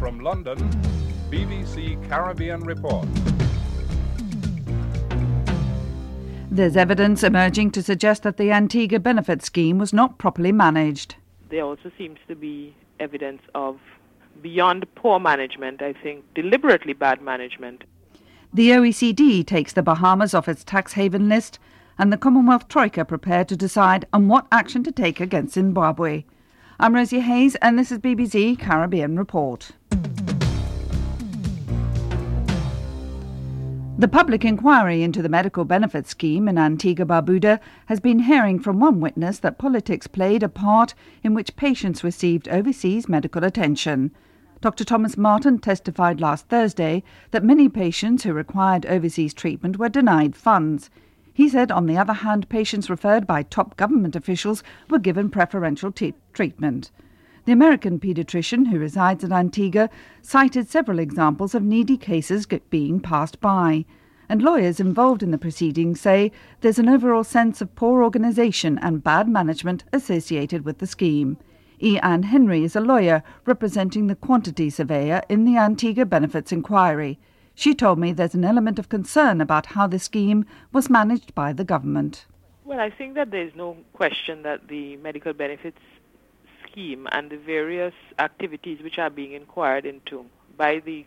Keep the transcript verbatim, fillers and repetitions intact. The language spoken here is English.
From London, B B C Caribbean Report. There's evidence emerging to suggest that the Antigua benefit scheme was not properly managed. There also seems to be evidence of, beyond poor management, I think, deliberately bad management. The O E C D takes the Bahamas off its tax haven list, and the Commonwealth Troika prepared to decide on what action to take against Zimbabwe. I'm Rosie Hayes, and this is B B C Caribbean Report. The public inquiry into the medical benefit scheme in Antigua Barbuda has been hearing from one witness that politics played a part in which patients received overseas medical attention. Doctor Thomas Martin testified last Thursday that many patients who required overseas treatment were denied funds. He said, on the other hand, patients referred by top government officials were given preferential t- treatment. The American paediatrician who resides in Antigua cited several examples of needy cases being passed by. And lawyers involved in the proceedings say there's an overall sense of poor organisation and bad management associated with the scheme. E. Ann Henry is a lawyer representing the quantity surveyor in the Antigua Benefits Inquiry. She told me there's an element of concern about how the scheme was managed by the government. Well, I think that there's no question that the medical benefits scheme and the various activities which are being inquired into by the